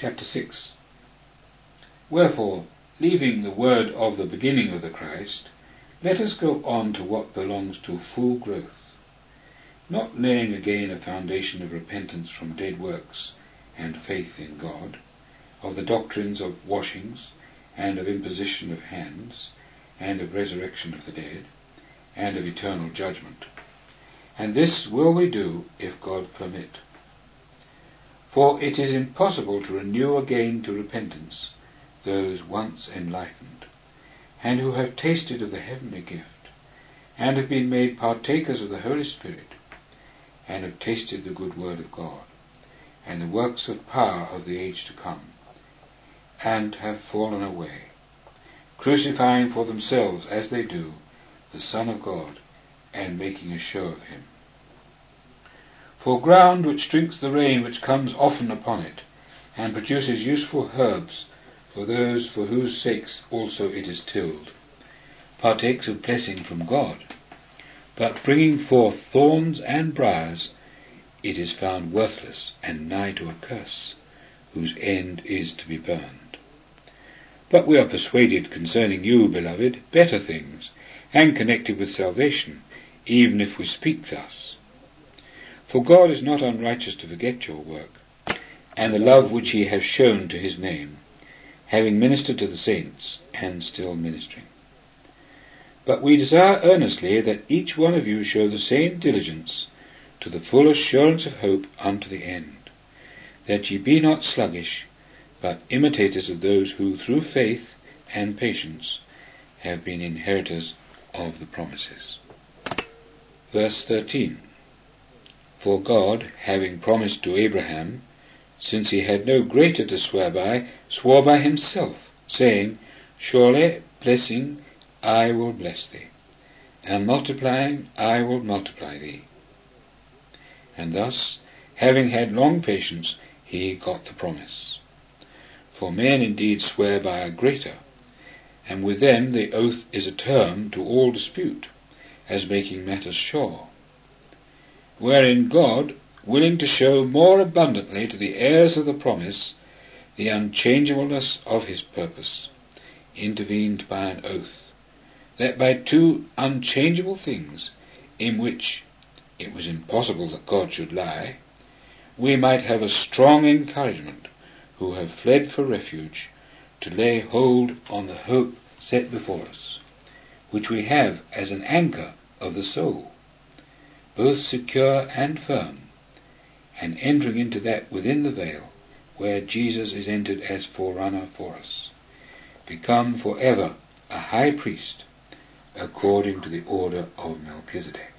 Chapter 6. Wherefore, leaving the word of the beginning of the Christ, let us go on to what belongs to full growth, not laying again a foundation of repentance from dead works and faith in God, of the doctrines of washings, and of imposition of hands, and of resurrection of the dead, and of eternal judgment. And this will we do, if God permit. For it is impossible to renew again to repentance those once enlightened, and who have tasted of the heavenly gift, and have been made partakers of the Holy Spirit, and have tasted the good word of God, and the works of power of the age to come, and have fallen away, crucifying for themselves, as they do, the Son of God, and making a show of him. For ground which drinks the rain which comes often upon it, and produces useful herbs for those for whose sakes also it is tilled, partakes of blessing from God, but bringing forth thorns and briars, it is found worthless and nigh to a curse, whose end is to be burned. But we are persuaded concerning you, beloved, better things, and connected with salvation, even if we speak thus. For God is not unrighteous to forget your work, and the love which ye have shown to his name, having ministered to the saints, and still ministering. But we desire earnestly that each one of you show the same diligence to the full assurance of hope unto the end, that ye be not sluggish, but imitators of those who through faith and patience have been inheritors of the promises. Verse 13. For God, having promised to Abraham, since he had no greater to swear by, swore by himself, saying, Surely, blessing, I will bless thee, and multiplying, I will multiply thee. And thus, having had long patience, he got the promise. For men indeed swear by a greater, and with them the oath is a term to all dispute, as making matters sure. Wherein God, willing to show more abundantly to the heirs of the promise the unchangeableness of his purpose, intervened by an oath, that by two unchangeable things, in which it was impossible that God should lie, we might have a strong encouragement, who have fled for refuge, to lay hold on the hope set before us, which we have as an anchor of the soul, both secure and firm, and entering into that within the veil, where Jesus is entered as forerunner for us, become for ever a high priest, according to the order of Melchizedek.